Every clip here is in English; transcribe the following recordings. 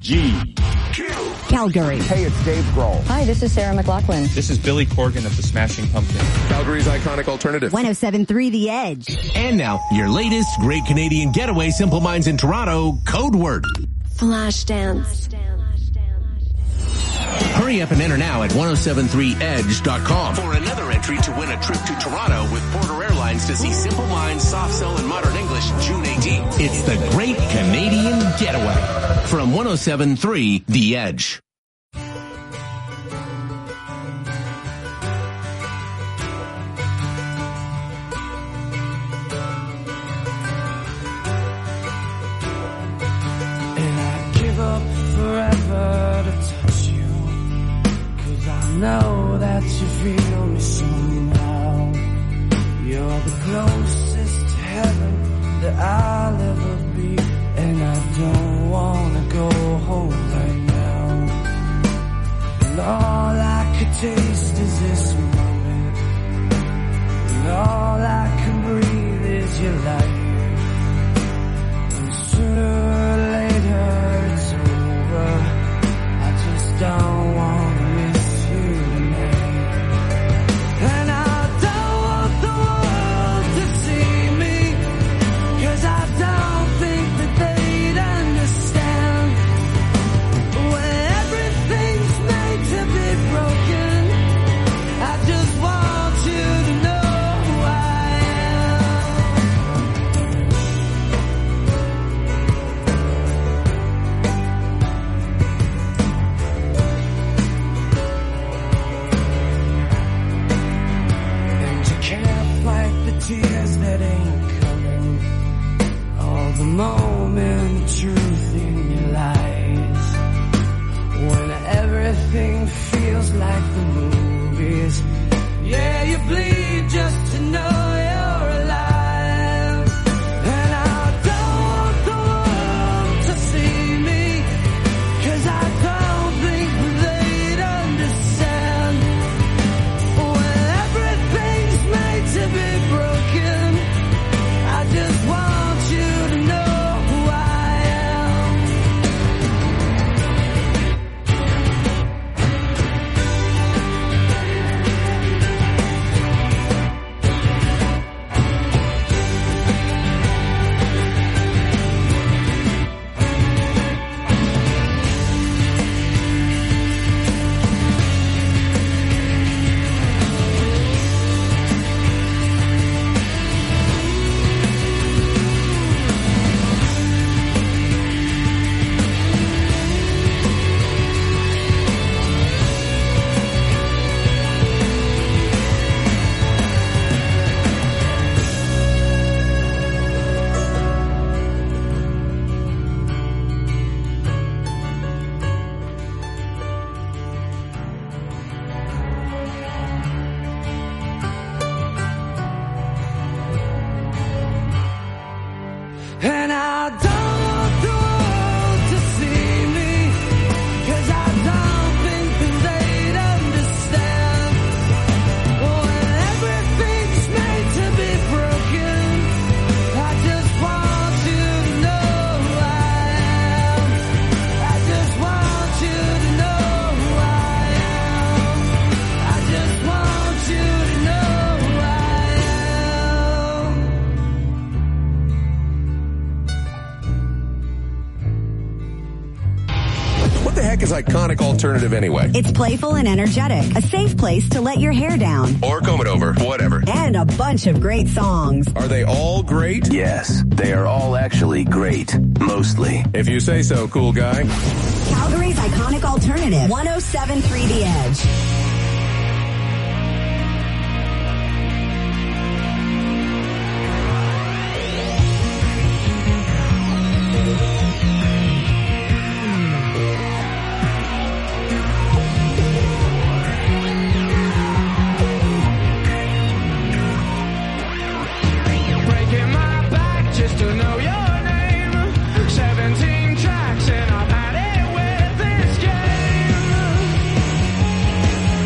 Calgary. Hey, it's Dave Grohl. Hi, this is Sarah McLachlan. This is Billy Corgan of the Smashing Pumpkins. Calgary's iconic alternative. 107.3 The Edge. And now, your latest Great Canadian Getaway, Simple Minds in Toronto, code word. Flashdance. Hurry up and enter now at 1073edge.com for another entry to win a trip to Toronto with Porter Airlines to see Simple Minds, Soft Cell, and Modern English June 18th. It's the Great Canadian Getaway from 1073 The Edge. And I'd give up forever to touch you, 'cause I know that you feel me somehow. You're the closest to heaven that I'll ever be, and I don't wanna go home right now. And all I could taste is this moment, and all I can breathe is your light. And sooner or later it's over, I just don't wanna miss you tonight. And I don't want the world to see me, 'cause I don't think that they'd understand. When everything's made to be broken, I just want you to know who I am. And you can't fight the tears that ain't coming, all the moment truth in your eyes. When everything feels like the movies, yeah, you bleed just to know you're alive. And I don't want the world to see me, 'cause I don't think they'd understand. When everything's made to be broken, I just want you to know who I am. And I don't want the world to see me, 'cause I don't think that they'd understand. When everything's made to be broken, I just want you to know who I am. I just want you to know who I am. I just want you to know who I am. What the heck is iconic alternative anyway? It's playful and energetic. A safe place to let your hair down. Or comb it over, whatever. And a bunch of great songs. Are they all great? Yes, they are all actually great. Mostly. If you say so, cool guy. Calgary's iconic alternative. 107.3 The Edge. Breaking my back just to know your name. 17 tracks and I've had it with this game.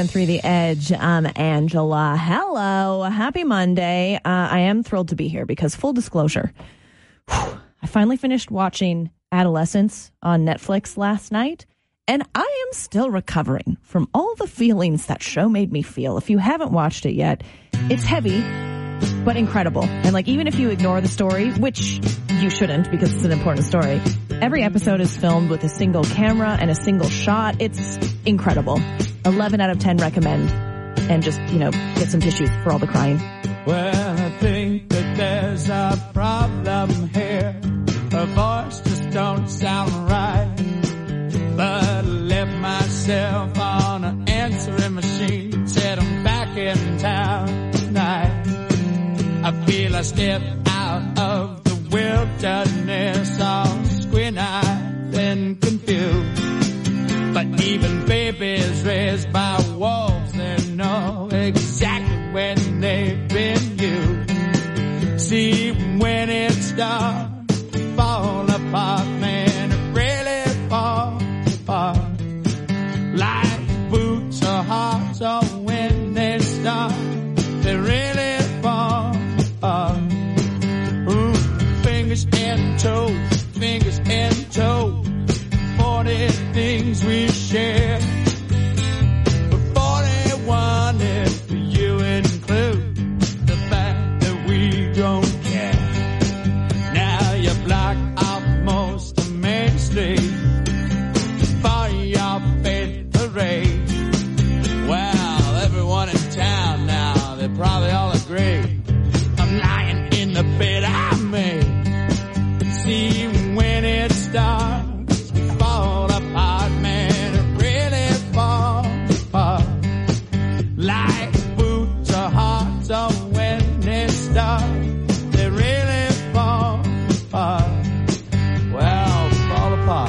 107.3 The Edge. I'm Angela. Hello. Happy Monday. I am thrilled to be here because, full disclosure, I finally finished watching Adolescence on Netflix last night, and I am still recovering from all the feelings that show made me feel. If you haven't watched it yet, it's heavy, but incredible. And even if you ignore the story, which you shouldn't because it's an important story, every episode is filmed with a single camera and a single shot. It's incredible. 11 out of 10 recommend. And just, get some tissues for all the crying. Well, I think that there's a problem here. Her voice just don't sound right. But I left myself on an answering machine. Said I'm back in town tonight. I feel I step out of the wilderness, all squint-eyed and confused. But even babies raised by wolves, they know exactly when they've been used. See, when it starts to fall apart, man, it really falls apart. Like boots or hearts, or when they start, they really fall apart. Ooh, fingers and toes, 40 things we share. But 41 if you include the fact that we don't care. Now you block off most of Main Street for your faith parade. Well, everyone in town now, they probably all agree I'm lying in the bed I made. See, when it starts to fall apart, man, it really falls apart. Like boots or hearts, or when they start, they really fall apart. Well, fall apart.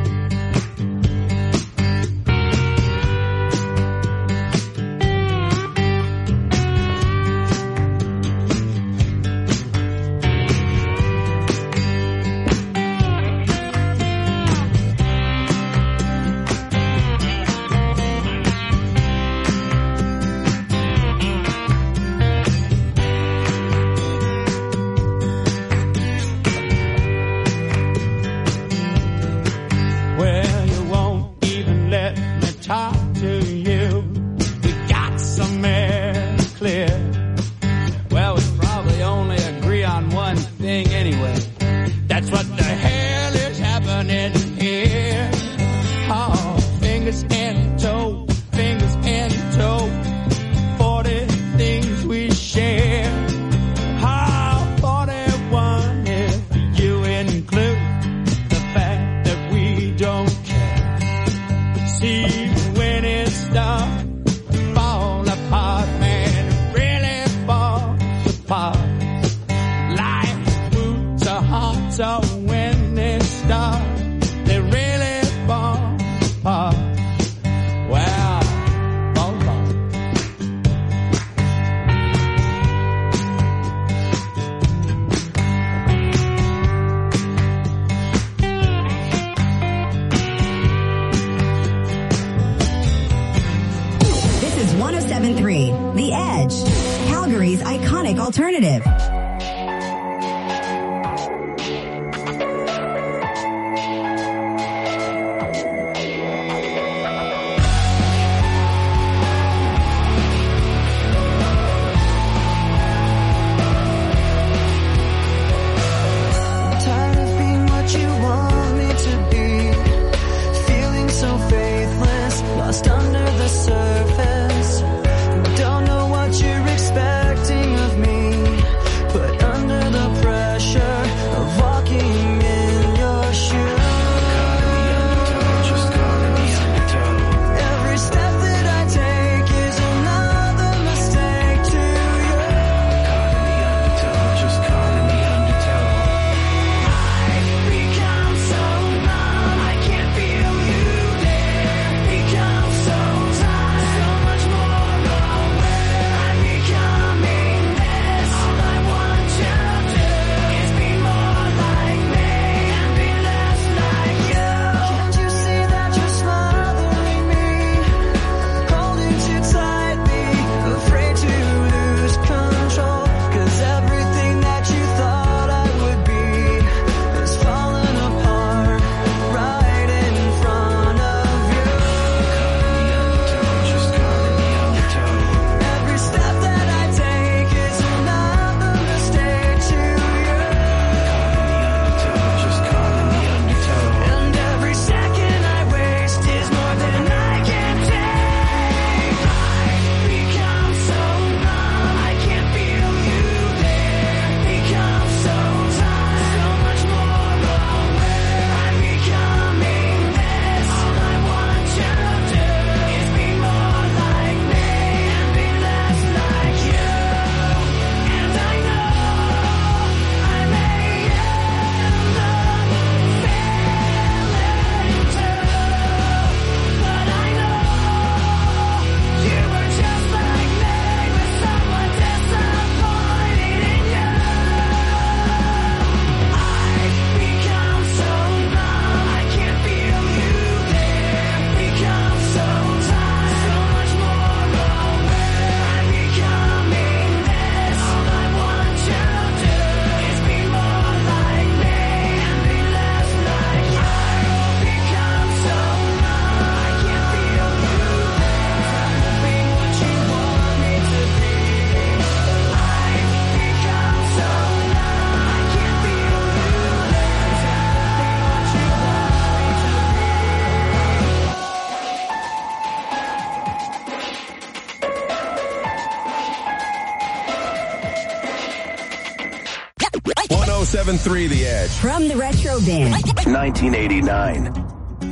Alternative. Surface, don't know what you're expecting of me. 107.3 The Edge. From the Retro Bin. 1989.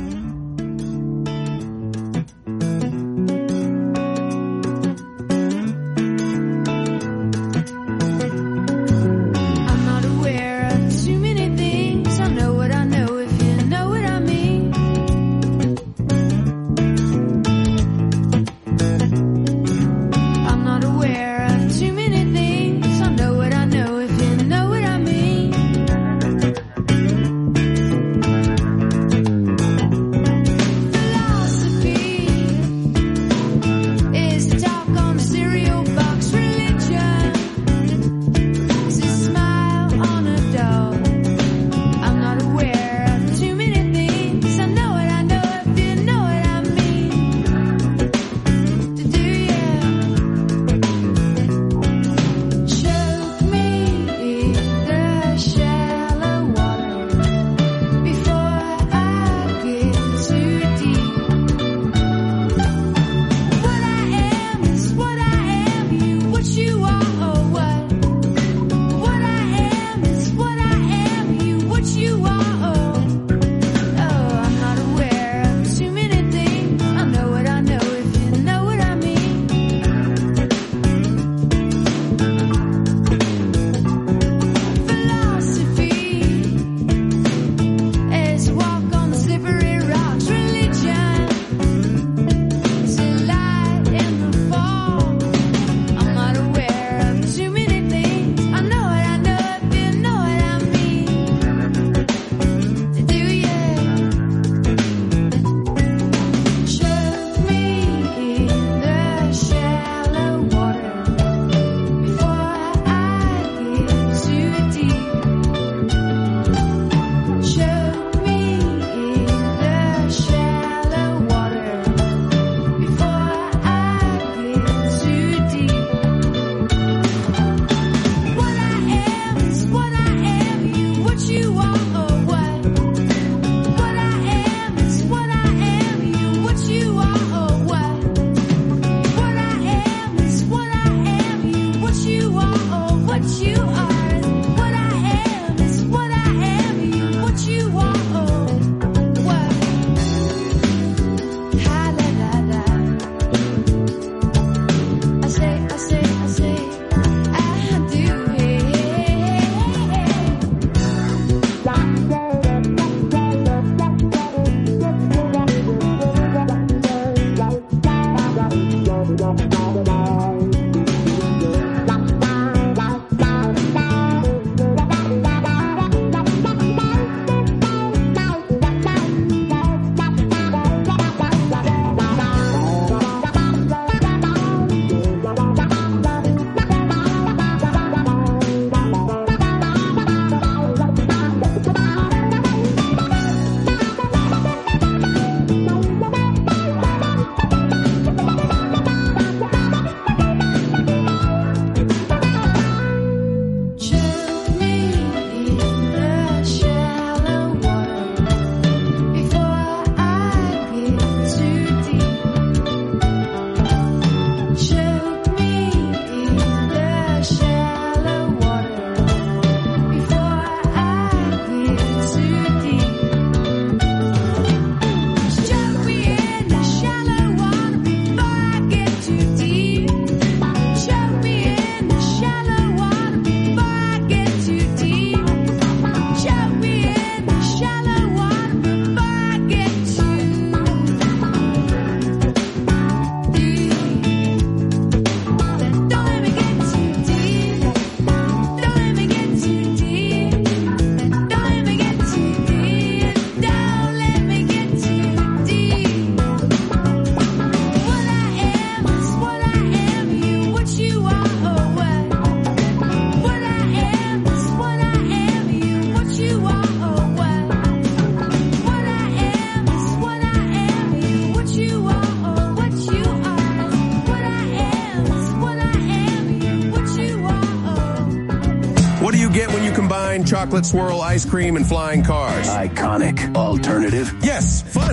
Chocolate swirl, ice cream, and flying cars. Iconic alternative. Yes, fun.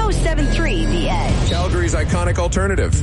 107.3 The Edge. Calgary's iconic alternative.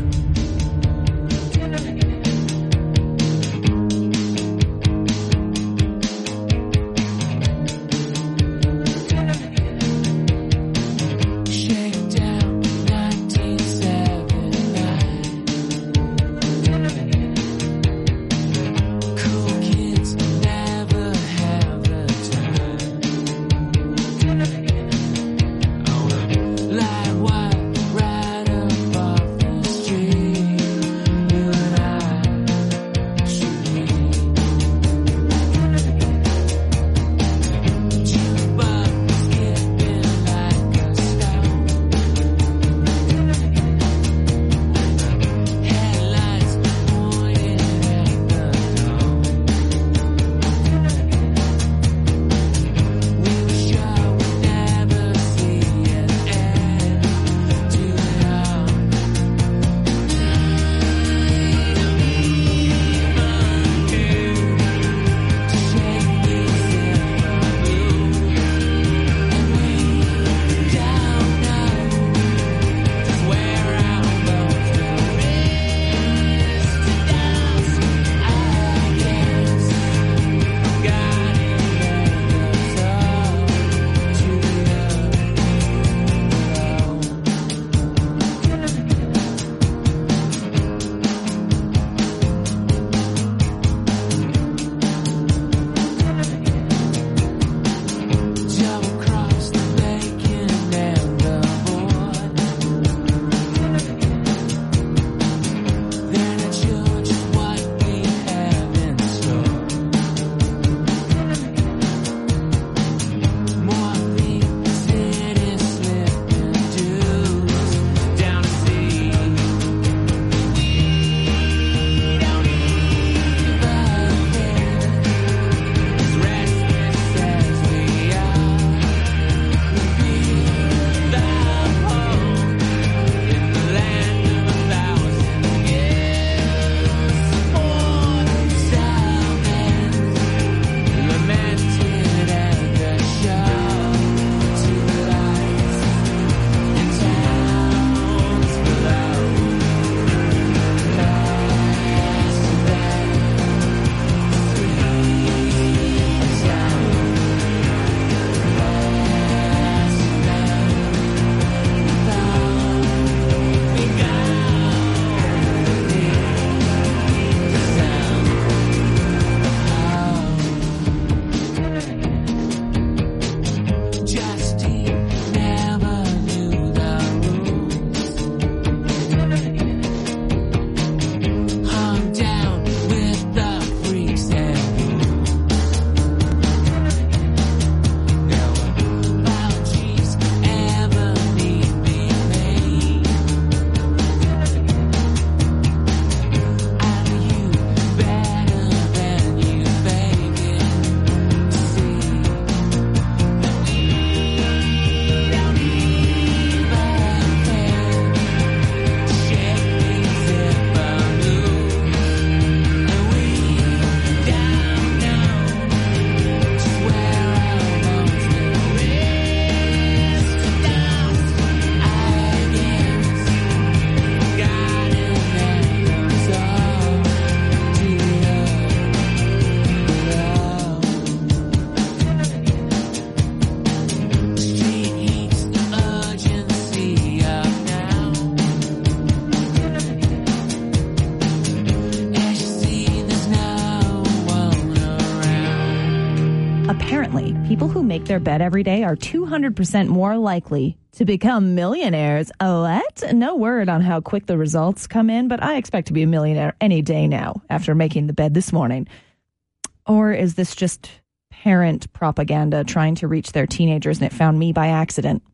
People who make their bed every day are 200% more likely to become millionaires. What? No word on how quick the results come in, but I expect to be a millionaire any day now after making the bed this morning. Or is this just parent propaganda trying to reach their teenagers and it found me by accident?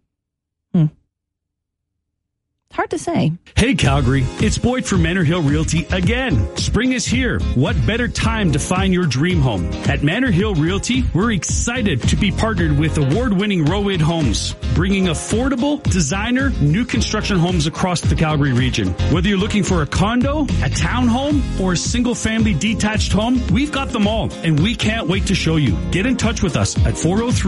It's hard to say. Hey, Calgary, it's Boyd from Manor Hill Realty again. Spring is here. What better time to find your dream home? At Manor Hill Realty, we're excited to be partnered with award-winning Roid Homes, bringing affordable, designer, new construction homes across the Calgary region. Whether you're looking for a condo, a townhome, or a single-family detached home, we've got them all, and we can't wait to show you. Get in touch with us at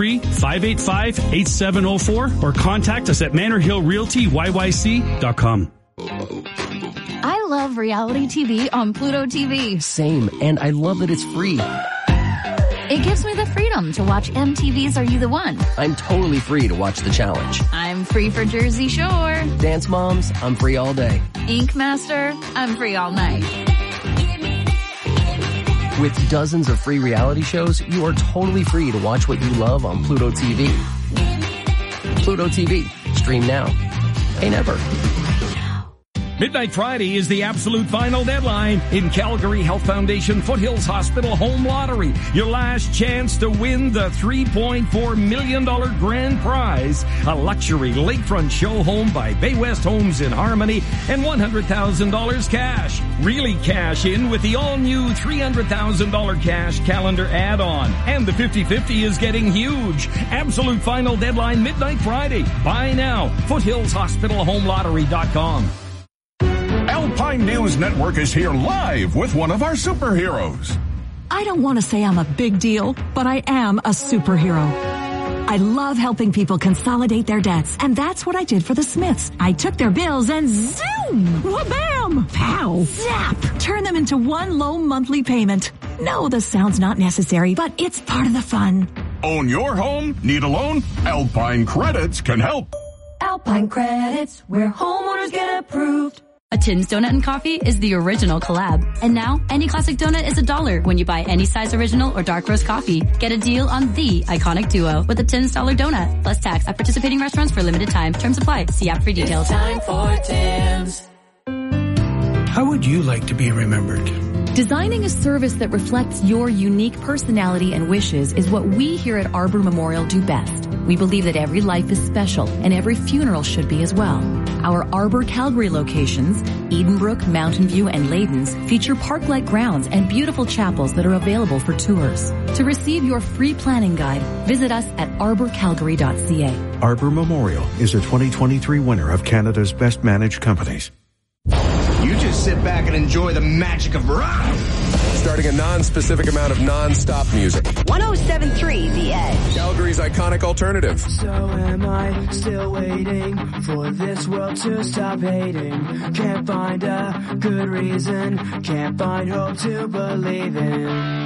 403-585-8704 or contact us at manorhillrealtyyyc.com. I love reality TV on Pluto TV. Same, and I love that it's free. It gives me the freedom to watch MTV's Are You the One? I'm totally free to watch The Challenge. I'm free for Jersey Shore. Dance Moms, I'm free all day. Ink Master, I'm free all night. With dozens of free reality shows, you are totally free to watch what you love on Pluto TV. Pluto TV. Stream now. Pay never. Midnight Friday is the absolute final deadline in Calgary Health Foundation Foothills Hospital Home Lottery. Your last chance to win the $3.4 million grand prize, a luxury lakefront show home by Bay West Homes in Harmony, and $100,000 cash. Really cash in with the all-new $300,000 cash calendar add-on. And the 50-50 is getting huge. Absolute final deadline Midnight Friday. Buy now. FoothillsHospitalHomeLottery.com. Alpine News Network is here live with one of our superheroes. I don't want to say I'm a big deal, but I am a superhero. I love helping people consolidate their debts, and that's what I did for the Smiths. I took their bills and zoom! Wha-bam! Pow! Zap! Turn them into one low monthly payment. No, the sound's not necessary, but it's part of the fun. Own your home? Need a loan? Alpine Credits can help. Alpine Credits, where homeowners get approved. A Tim's Donut and Coffee is the original collab. And now, any classic donut is $1 when you buy any size original or dark roast coffee. Get a deal on the iconic duo with a Tim's dollar donut, plus tax at participating restaurants for a limited time. Terms apply. See app for details. It's time for Tim's. How would you like to be remembered? Designing a service that reflects your unique personality and wishes is what we here at Arbor Memorial do best. We believe that every life is special and every funeral should be as well. Our Arbor Calgary locations, Edenbrook, Mountain View, and Ladens, feature park-like grounds and beautiful chapels that are available for tours. To receive your free planning guide, visit us at arborcalgary.ca. Arbor Memorial is a 2023 winner of Canada's Best Managed Companies. You just sit back and enjoy the magic of rock. Starting a non-specific amount of non-stop music. 107.3 The Edge. Calgary's iconic alternative. So am I still waiting for this world to stop hating? Can't find a good reason, can't find hope to believe in.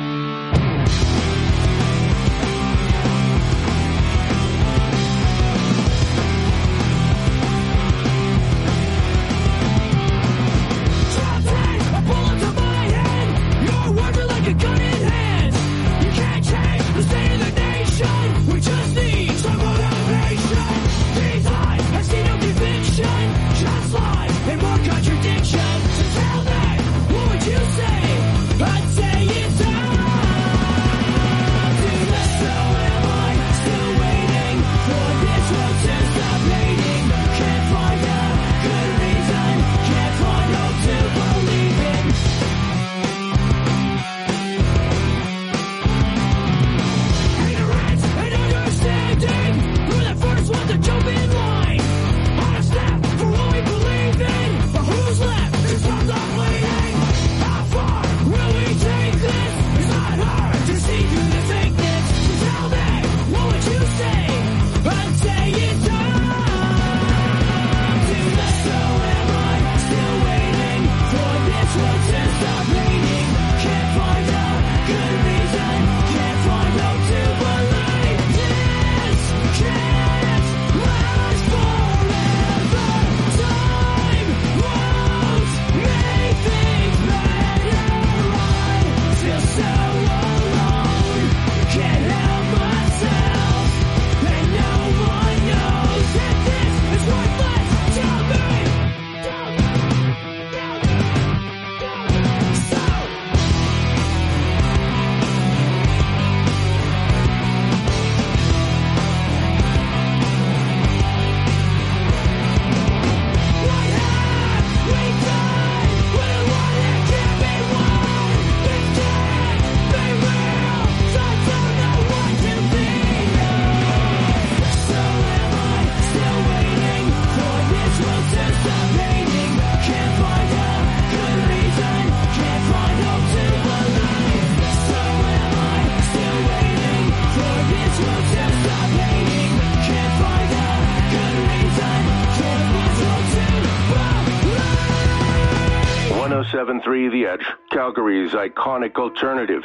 A gun in hand, you can't change the state of the nation. We just need some motivation. These eyes have seen no conviction, just lies and more contradiction. So tell me, what would you say? I'd say it's time. 107.3 The Edge, Calgary's iconic alternative.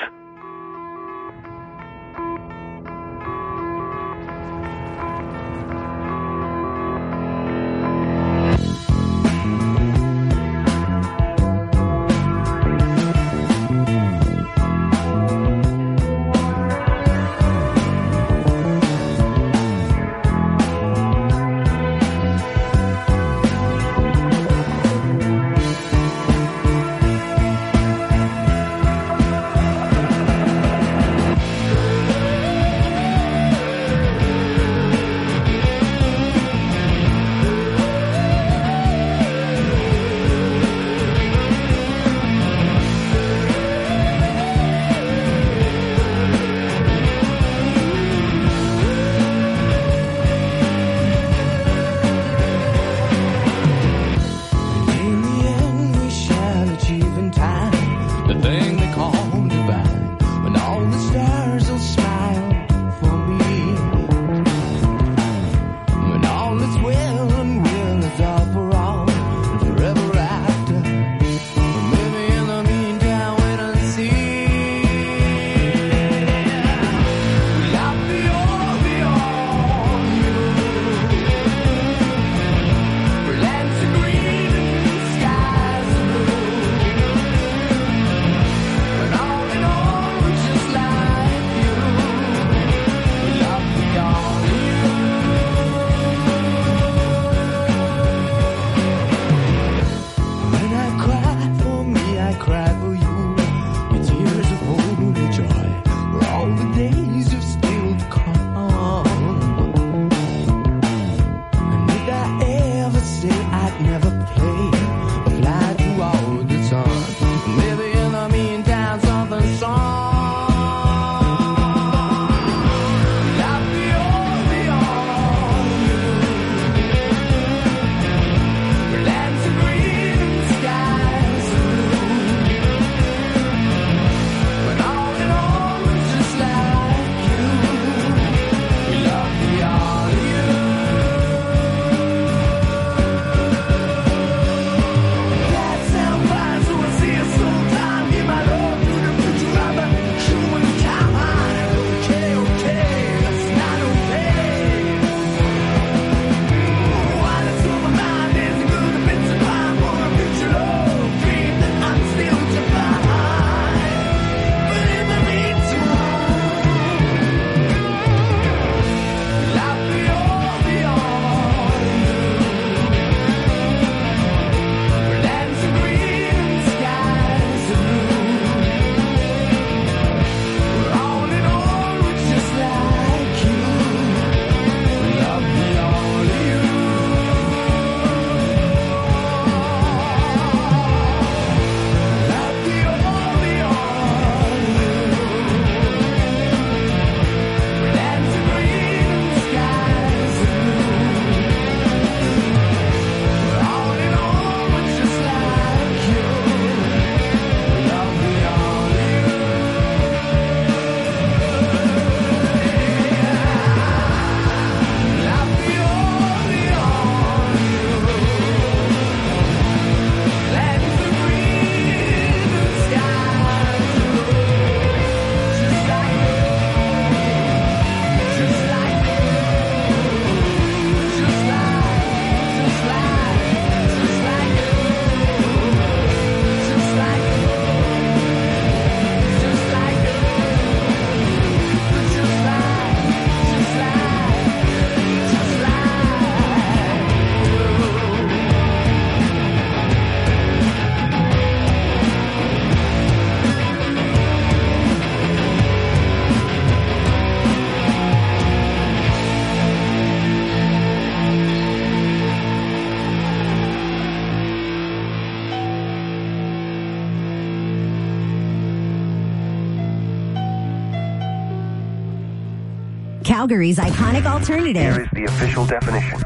Calgary's iconic alternative. Here is the official definition.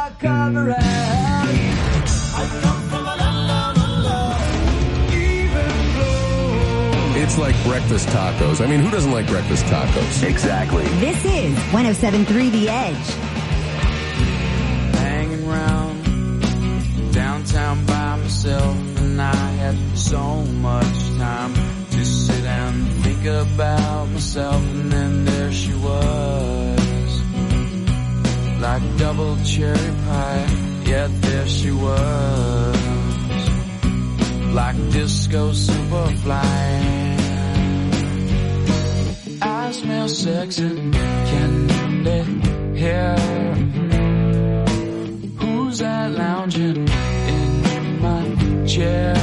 It's like breakfast tacos. I mean, who doesn't like breakfast tacos? Exactly. This is 107.3 The Edge. Hanging round downtown downtown by myself, and I had so much time to sit and think about myself, and then there she was, like double cherry pie, yeah, there she was, like disco superfly. I smell sex and candy hair. Who's that lounging in my chair?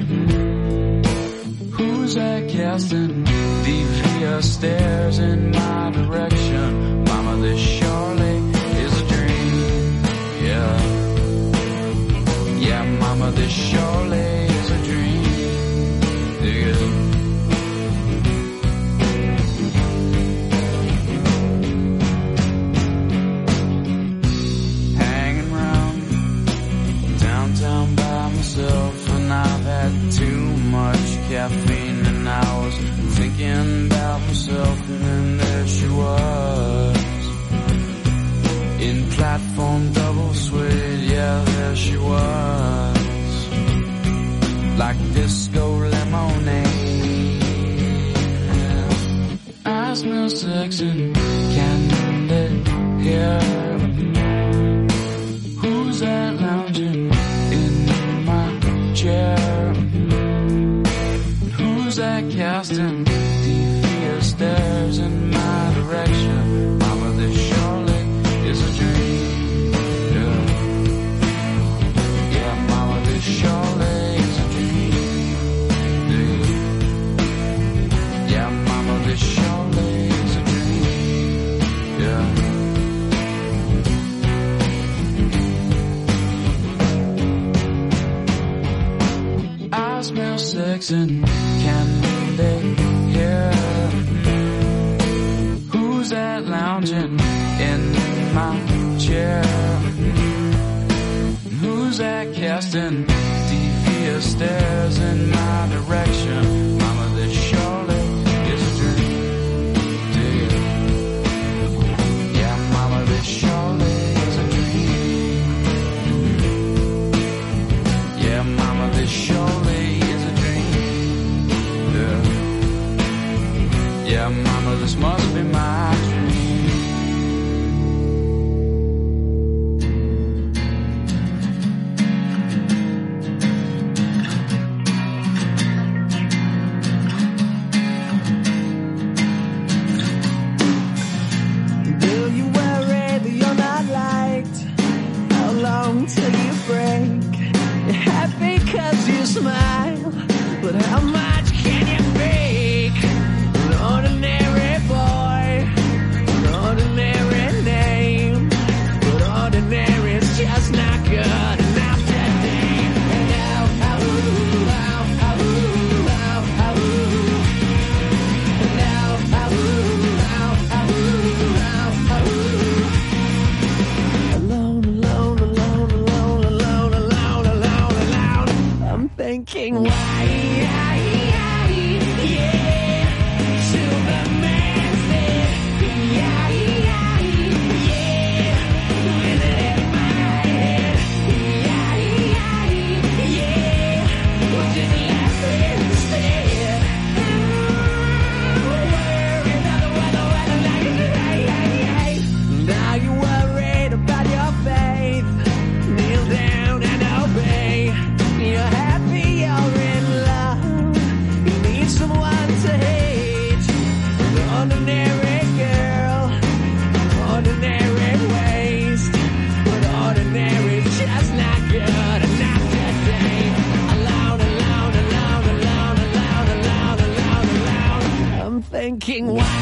Who's that casting devious stares in my direction? Mama, this surely is a dream. Yeah, yeah, mama, this surely is a dream. Yeah. And I've had too much caffeine, and I was thinking about myself, and then there she was, in platform double suede, yeah, there she was, like disco lemonade. I smell sex and candy hair. Who's that lounging chair? Who's that casting devious stares in my direction? Mama, this surely is a dream. Yeah, yeah, mama, this surely is a dream. Yeah, yeah, mama, this surely is a dream. Yeah. I smell sex and candy hair. Who's that lounging in my chair? Who's that casting devious stares in my direction? Mama, this surely is a dream. Yeah, yeah, mama, this surely is a dream. Yeah, mama, this surely. Yeah, mama, this must be my dream. Do you worry that you're not liked? How long till you break? You're happy 'cause you smile, but how much can you fake? An ordinary boy, an ordinary name, but ordinary is just not good enough today. And now, alone, alone, alone, alone, alone, alone, alone, alone. I'm thinking, why? Now you're worried about your faith. Kneel down and obey. You're happy, you're in love. You need someone to hate. An ordinary girl, ordinary waste, but ordinary just not good enough today. Alone, alone, alone, alone, alone, alone, alone, alone. I'm thinking, why?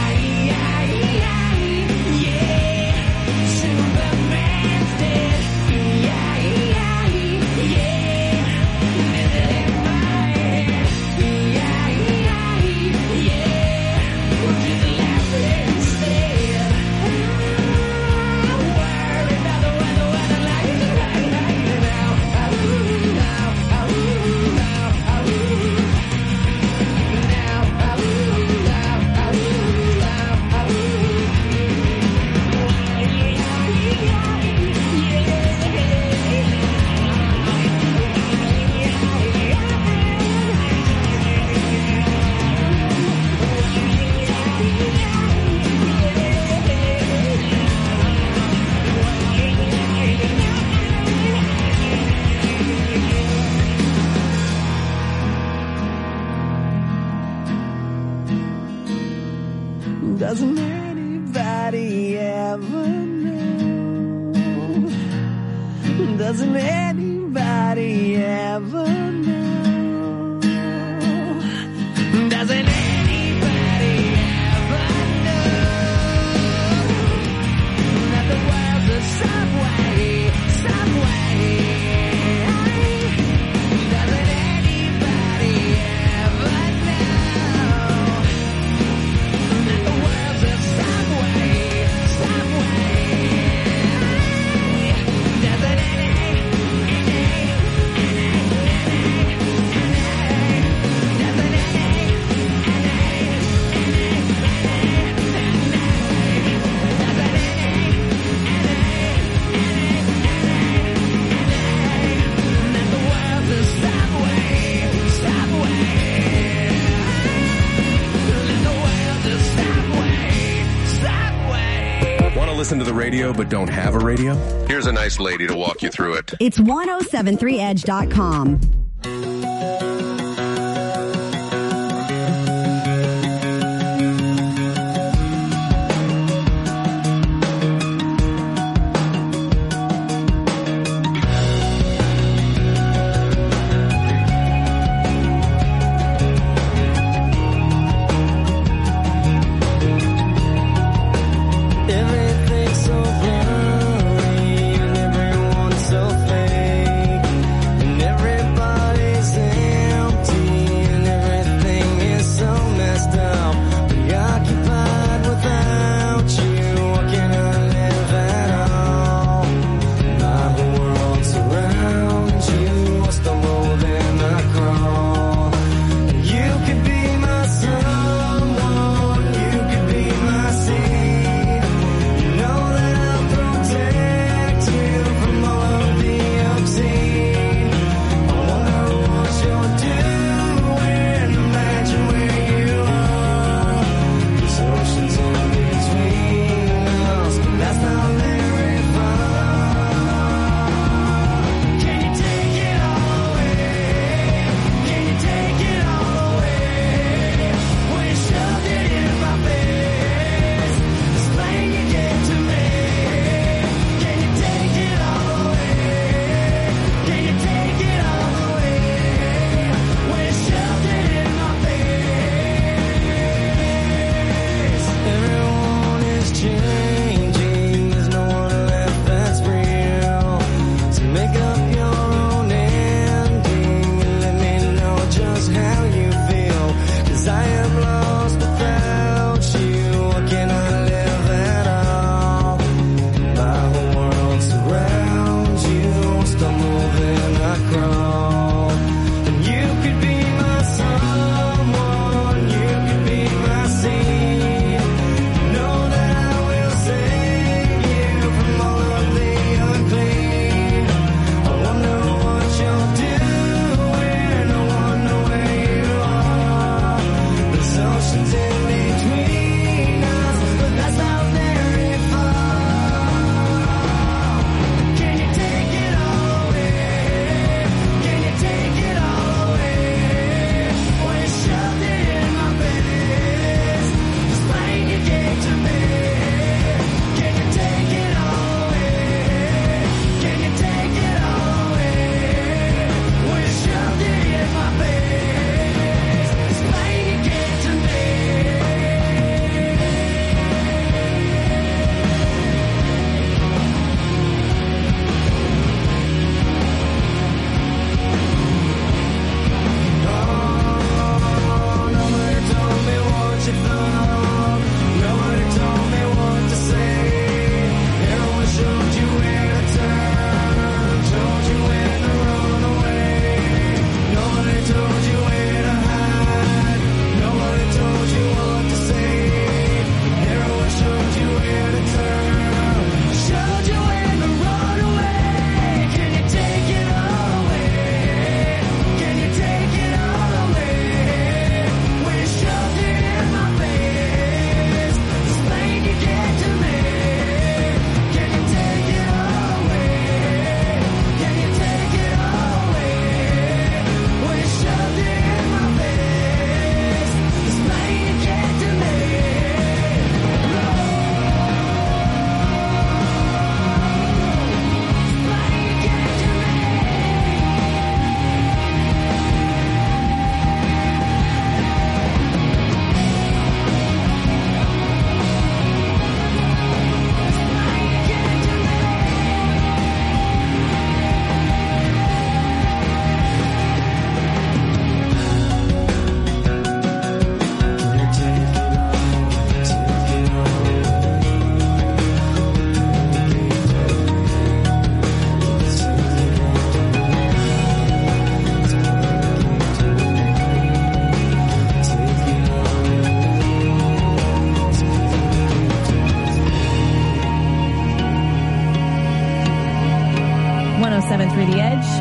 Superman's dead. Doesn't anybody ever know? Doesn't anybody ever know? Doesn't anybody ever know that the world's a subway, subway? Doesn't anybody ever know that the world's a subway, subway? Doesn't Listen to the radio but don't have a radio? Here's a nice lady to walk you through it. It's 1073edge.com. everyone's so fake, and everybody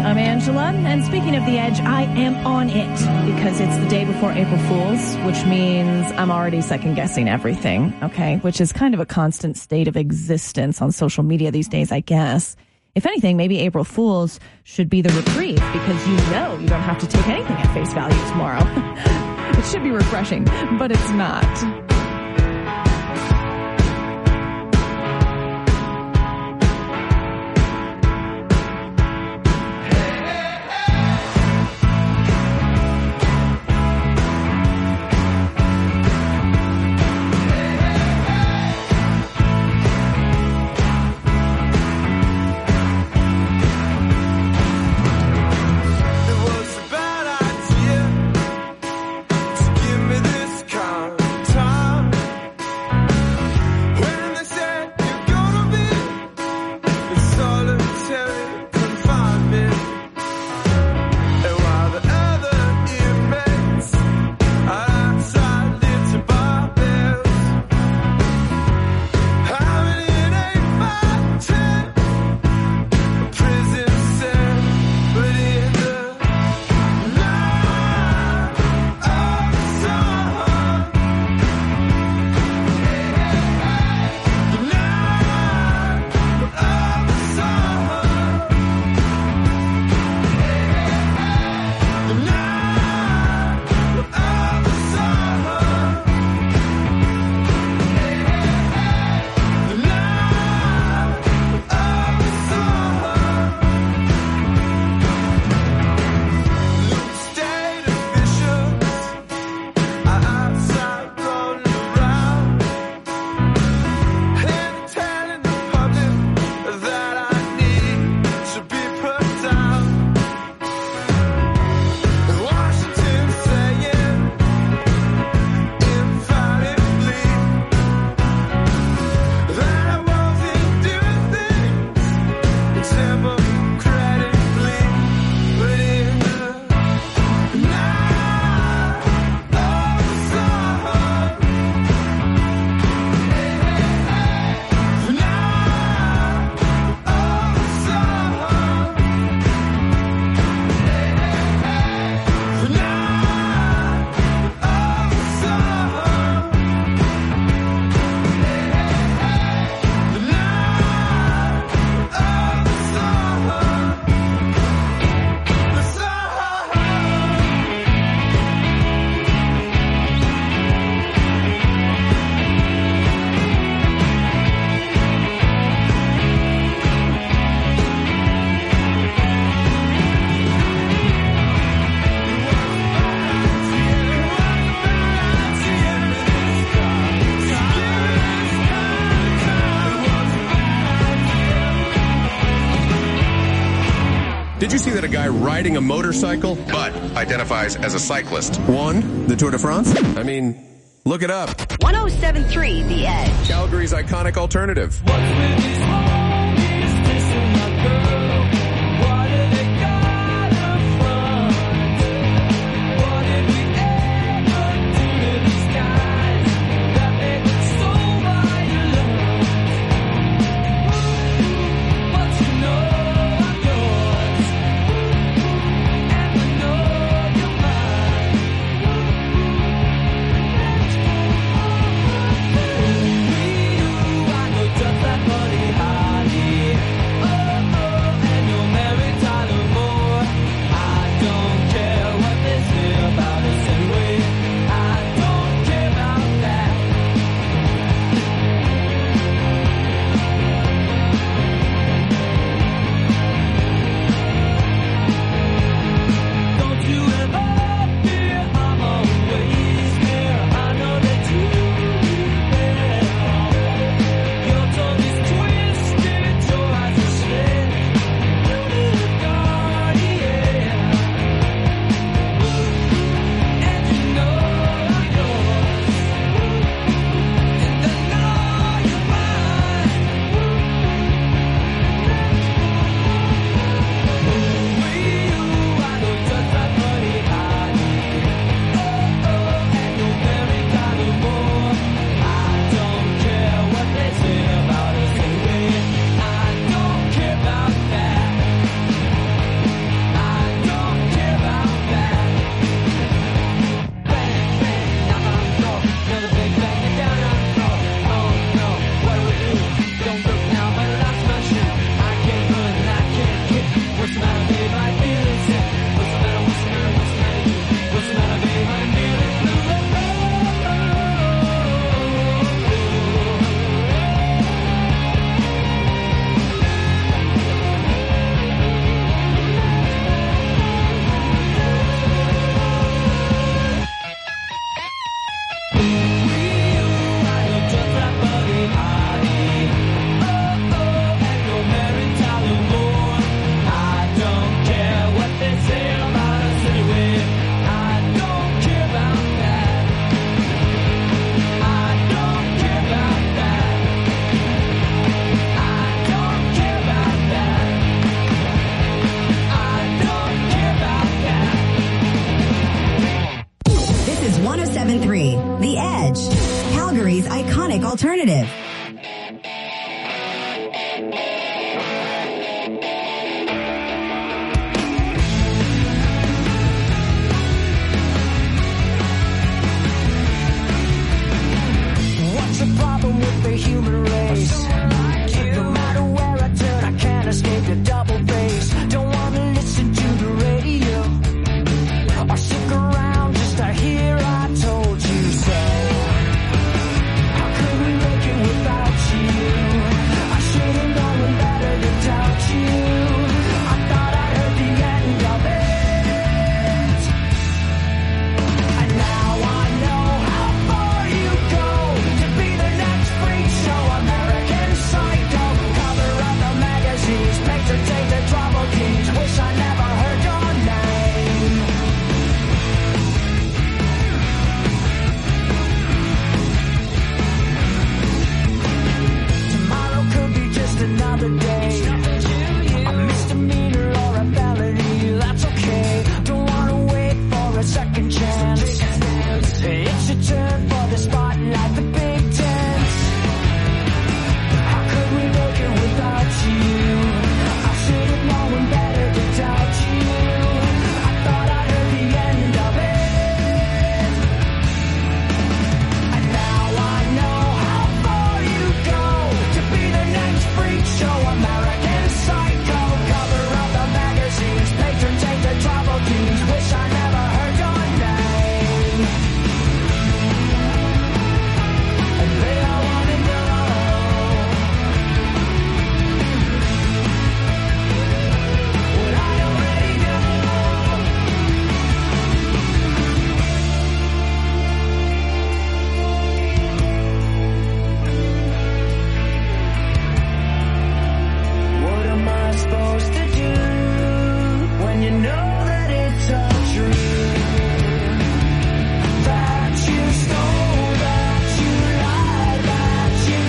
I'm Angela, and speaking of The Edge, I am on it because it's the day before April Fool's, which means I'm already second-guessing everything, okay, which is kind of a constant state of existence on social media these days, I guess. If anything, maybe April Fool's should be the reprieve because you don't have to take anything at face value tomorrow. It should be refreshing, but it's not. Did you see that a guy riding a motorcycle but identifies as a cyclist won the Tour de France? I mean, look it up. 107.3 The Edge. Calgary's iconic alternative. iconic alternative. What's the problem with the human race? No matter where I turn, I can't escape the double bass. Don't wanna listen to the radio or stick around just to hear I told you so. How could we make it without you? I should have known better to doubt you. I thought I heard the end of it, and now I know how far you go to be the next freak show. American Psycho, cover of the magazines, patron saint the trouble kings. Wish I never heard your name. Tomorrow could be just another day, a misdemeanor or a felony. That's okay. Don't wanna wait for a second chance. It's your turn for the spotlight, the big dance. How could we make it without you? I should have known better to doubt you. I thought I heard the end of it, and now I know how far you go to be the next freak show. American Psycho, cover of the magazines, patron saint the trouble kings. Wish I never heard your name. And they all wanna know what I already know. What am I supposed to do when you know that it's all true? That you stole, that you lied, that you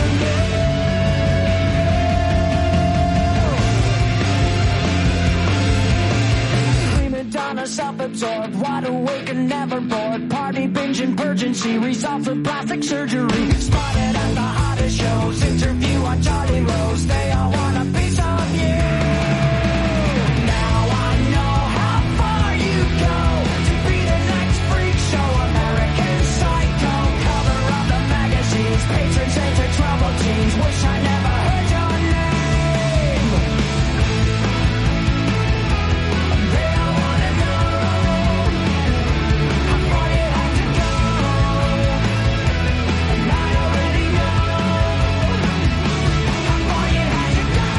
knew. Prima donna, self-absorbed, wide awake and never bored. Party binging, purging series, off for plastic surgery. Spotted at the hottest shows, interview on Charlie Rose. They all want a piece of you. Now I know how far you go to be the next freak show. American Psycho, cover of the magazines, patron saint the trouble teens. Wish I never heard your name. They all wanna know how far you have to go, and I already know how far you had to go.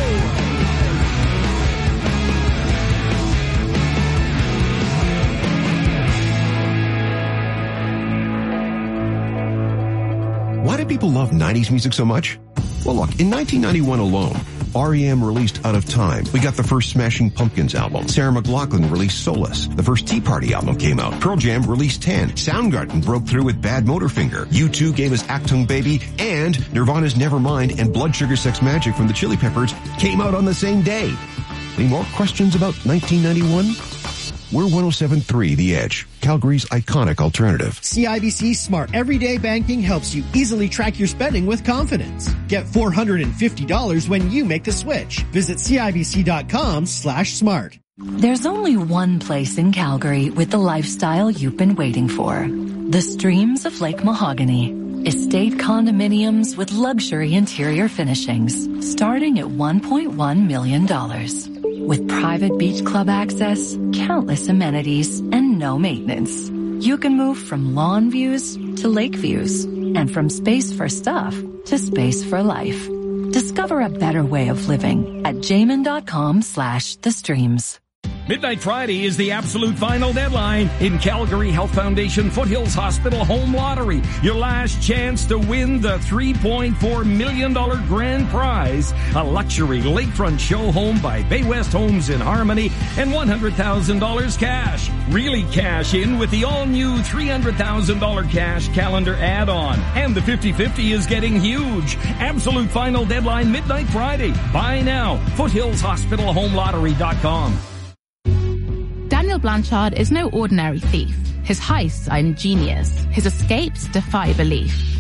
Why do people love 90s music so much? Well, look, in 1991 alone, R.E.M. released Out of Time. We got the first Smashing Pumpkins album. Sarah McLachlan released Solace. The first Tea Party album came out. Pearl Jam released 10. Soundgarden broke through with Bad Motorfinger. U2 gave us Achtung Baby, and Nirvana's Nevermind and Blood Sugar Sex Magic from the Chili Peppers came out on the same day. Any more questions about 1991? We're 107.3 The Edge, Calgary's iconic alternative. CIBC Smart Everyday Banking helps you easily track your spending with confidence. Get $450 when you make the switch. Visit CIBC.com/smart. There's only one place in Calgary with the lifestyle you've been waiting for. The Streams of Lake Mahogany. Estate condominiums with luxury interior finishings starting at $1.1 million. With private beach club access, countless amenities, and no maintenance. You can move from lawn views to lake views, and from space for stuff to space for life. Discover a better way of living at jamin.com/thestreams. Midnight Friday is the absolute final deadline in Calgary Health Foundation Foothills Hospital Home Lottery. Your last chance to win the $3.4 million grand prize, a luxury lakefront show home by Bay West Homes in Harmony, and $100,000 cash. Really cash in with the all-new $300,000 cash calendar add-on. And the 50-50 is getting huge. Absolute final deadline Midnight Friday. Buy now. FoothillsHospitalHomeLottery.com. Daniel Blanchard is no ordinary thief. His heists are ingenious. His escapes defy belief.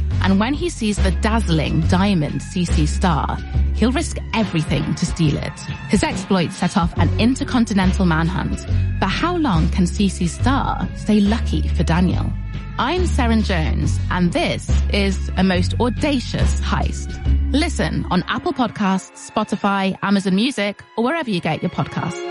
And when he sees the dazzling diamond CC Star, he'll risk everything to steal it. His exploits set off an intercontinental manhunt. But how long can CC Star stay lucky for Daniel? I'm Seren Jones, and this is a most audacious heist. Listen on Apple Podcasts, Spotify, Amazon Music, or wherever you get your podcasts.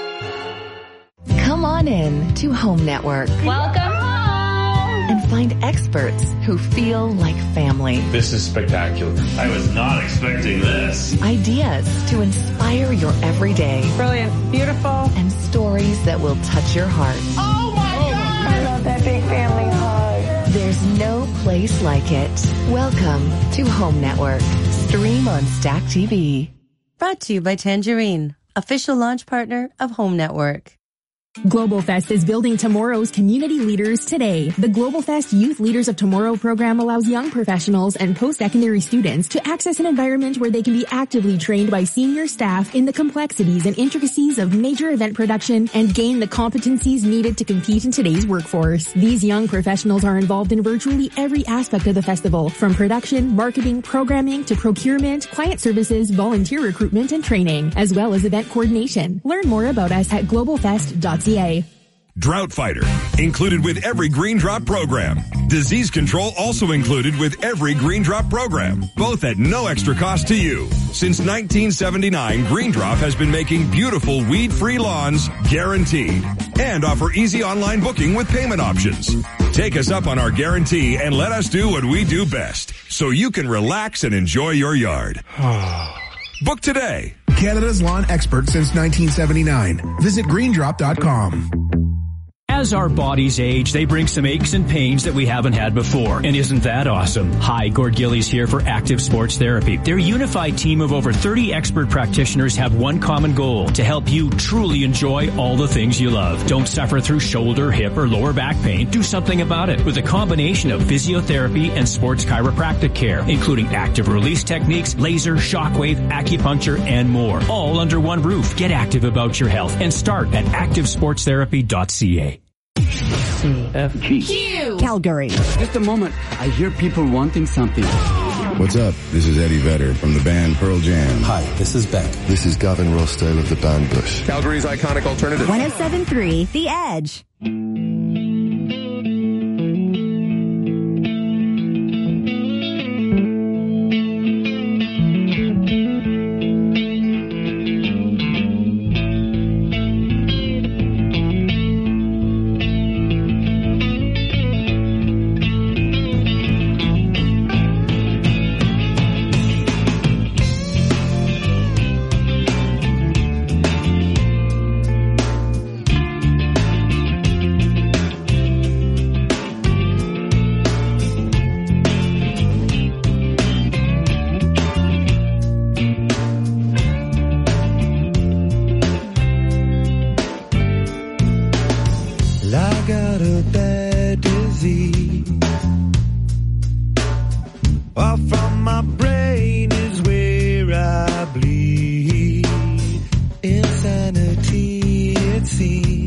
Come on in to Home Network. Welcome home. And find experts who feel like family. This is spectacular. I was not expecting this. Ideas to inspire your everyday. Brilliant. Beautiful. And stories that will touch your heart. Oh my God! I love that big family hug. There's no place like it. Welcome to Home Network. Stream on Stack TV. Brought to you by Tangerine, official launch partner of Home Network. Global Fest is building tomorrow's community leaders today. The Global Fest Youth Leaders of Tomorrow program allows young professionals and post-secondary students to access an environment where they can be actively trained by senior staff in the complexities and intricacies of major event production and gain the competencies needed to compete in today's workforce. These young professionals are involved in virtually every aspect of the festival, from production, marketing, programming, to procurement, client services, volunteer recruitment, and training, as well as event coordination. Learn more about us at globalfest.ca. Drought Fighter, included with every Green Drop program. Disease control also included with every Green Drop program, both at no extra cost to you. Since 1979, Green Drop has been making beautiful weed-free lawns guaranteed and offer easy online booking with payment options. Take us up on our guarantee and let us do what we do best so you can relax and enjoy your yard. Book today. Canada's lawn expert since 1979. Visit greendrop.com. As our bodies age, they bring some aches and pains that we haven't had before. And isn't that awesome? Hi, Gord Gillies here for Active Sports Therapy. Their unified team of over 30 expert practitioners have one common goal: to help you truly enjoy all the things you love. Don't suffer through shoulder, hip, or lower back pain. Do something about it with a combination of physiotherapy and sports chiropractic care, including active release techniques, laser, shockwave, acupuncture, and more. All under one roof. Get active about your health and start at activesportstherapy.ca. CFG. Calgary. Just a moment. I hear people wanting something. What's up? This is Eddie Vedder from the band Pearl Jam. Hi, this is Beck. This is Gavin Rossdale of the band Bush. Calgary's iconic alternative. 107.3 The Edge. Insanity, it seems.